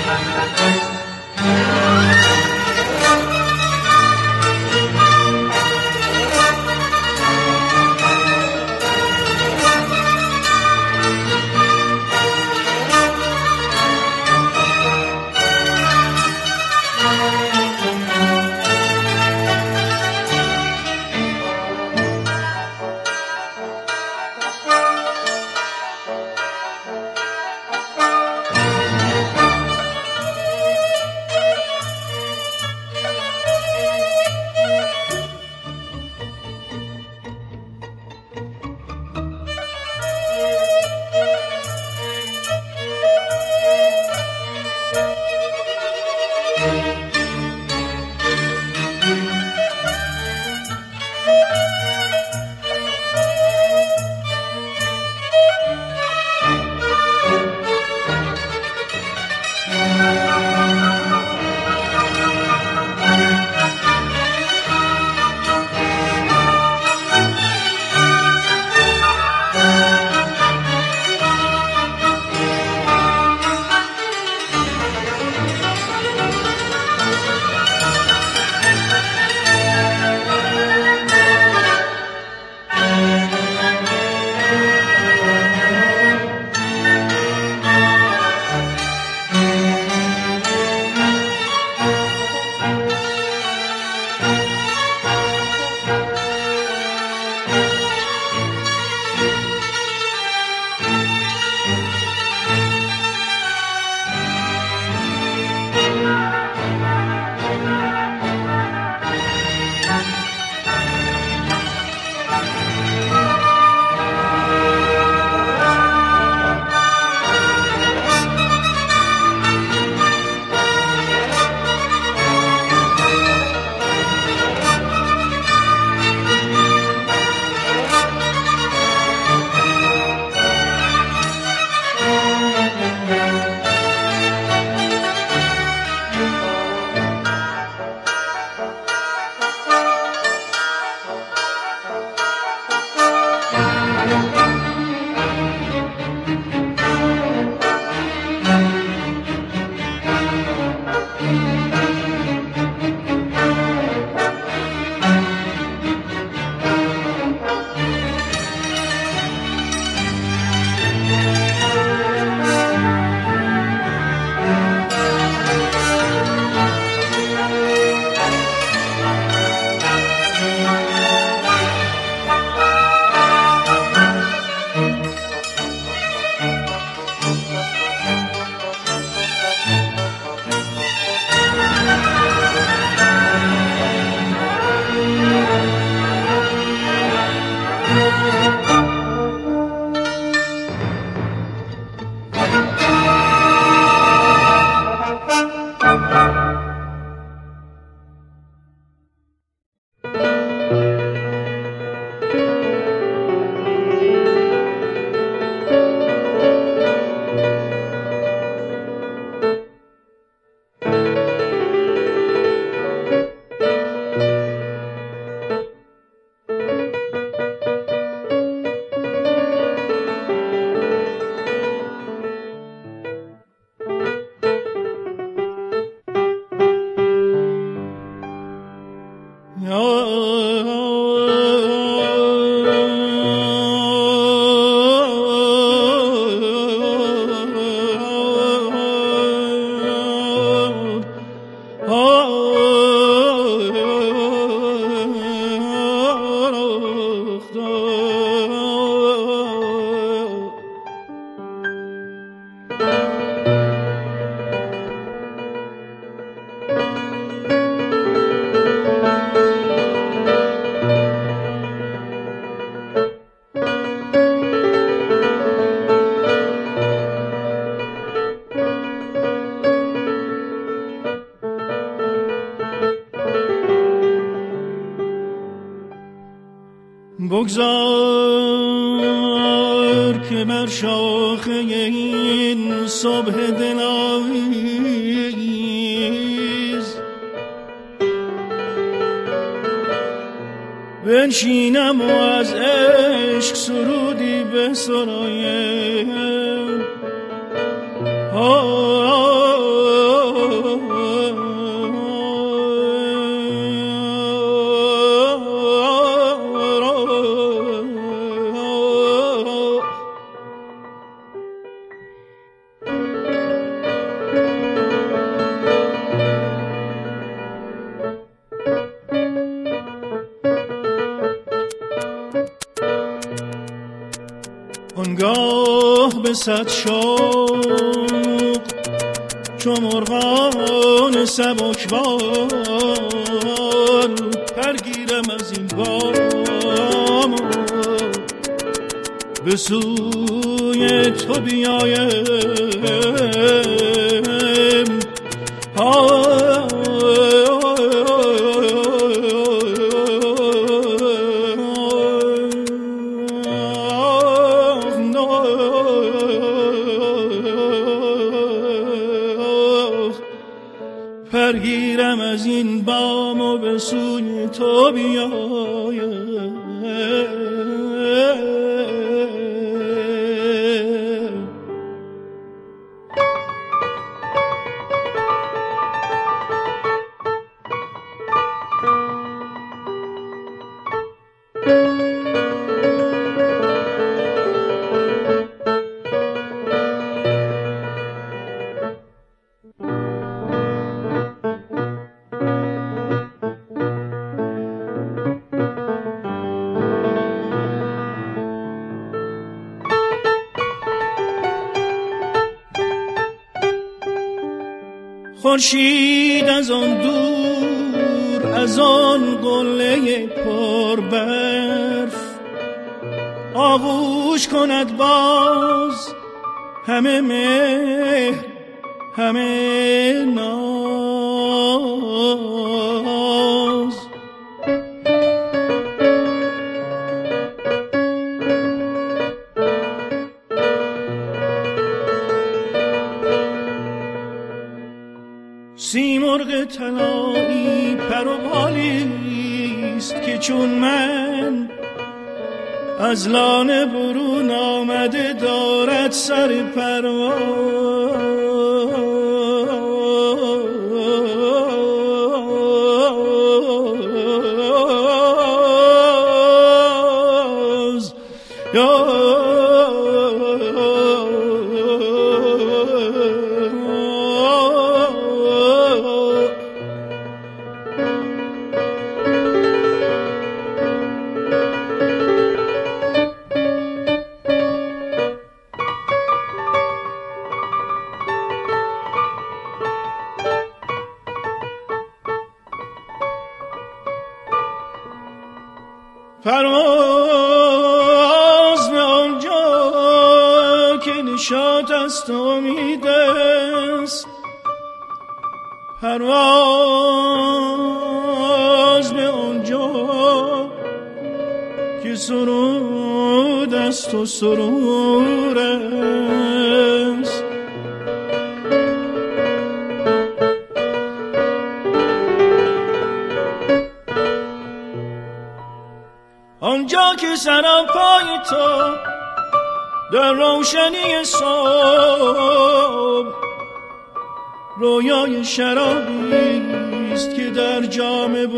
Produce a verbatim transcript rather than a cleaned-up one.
بگذار که بر شاخه این صبح دلاویز بنشینم و از عشق سرودی بسرایم. آه صد شوق چو مرغان سبکبال پرگیرم از این بام به سوی تو بیایم پرگیرم از این بام و به سوی تو بیایم. خورشید از آن دور از آن قله پر برف آغوش کند باز همه مهر همه ناز. سیمرغ طلایی پر و بالیست که چون من از لانه برون آمده دارد سر پرواز. پرواز به آنجا که نشاط است و امید است، پرواز به آنجا که سرود است و سرور است. آنجا که سراپای تو در روشنی صبح رویای شرابی است که در جام